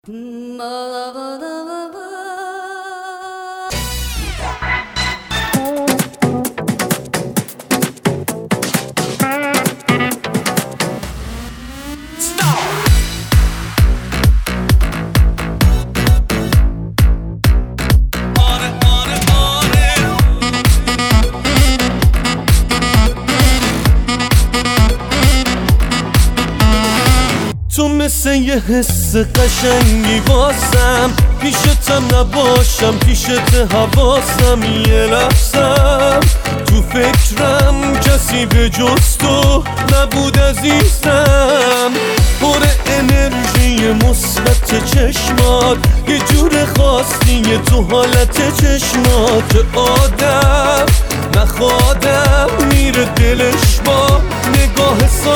تو مثل یه حس قشنگی واسم، پیشتم نباشم پیشت حواسم، یه لحظم تو فکرم کسی به جز تو نبود عزیزم. پر انرژی مثبت چشمات، یه جور خاصیه تو حالت چشمات، که آدم نخوادم میره دلش با نگاه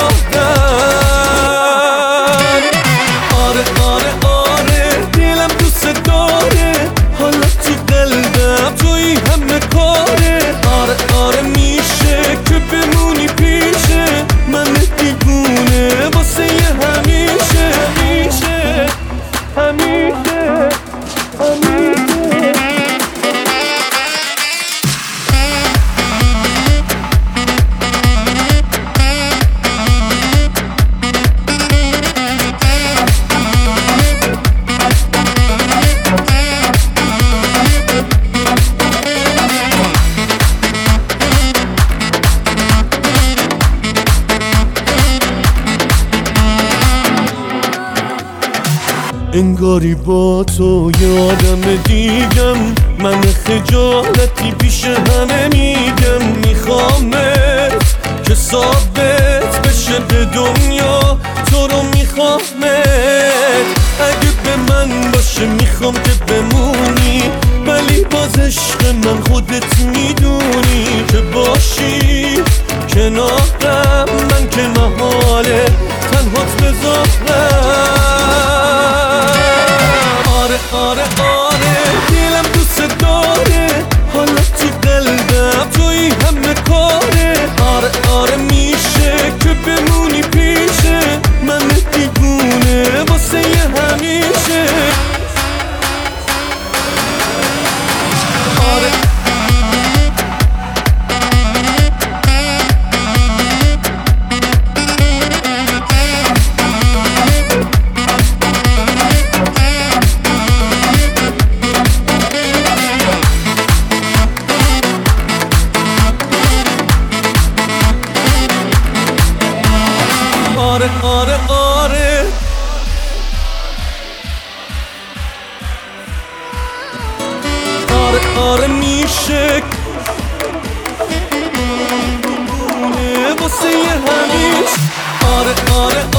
سادم. آره دلم دوست داره، حالا تو قلبم توی همه کاره. آره میشه که بمونی پیشه من دیوونه واسه همیشه. انگاری با تو یه آدم دیگم، من خجالتی پیش همه میگم. میخوامت که ثابت بشه به دنیا تو رو میخوامت. اگه به من باشه میخوام که بمونی، ولی باز عشق من خودت میدونی که باشی کنارم، من که محاله تنهات بذارم. آره دلم دوست داره، حالا تو قلبم توی همه کاره. آره میشه که بمونی پیشه من دیوونه واسه همیشه. آره میشه واسه همیشه. آره